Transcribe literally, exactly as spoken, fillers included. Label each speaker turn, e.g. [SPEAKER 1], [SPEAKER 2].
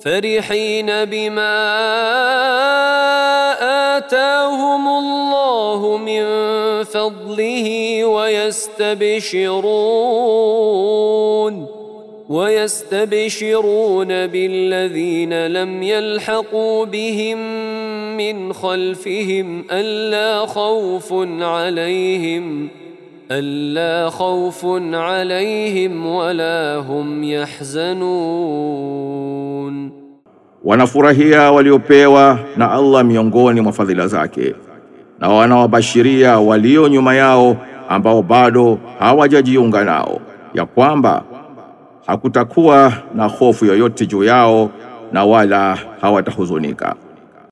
[SPEAKER 1] فرحين بما آتاهم الله من فضله ويستبشرون ويستبشرون بالذين لم يلحقوا بهم من خلفهم ألا خوف عليهم ألا خوف عليهم ولا هم يحزنون.
[SPEAKER 2] Wanafurahia waliopewa na Allah miongoni mwa fadhila zake, na wanawabashiria walio nyuma yao ambao bado hawajajiunga nao, ya kwamba hakutakuwa na hofu yoyote juu yao na wala hawatahuzunika.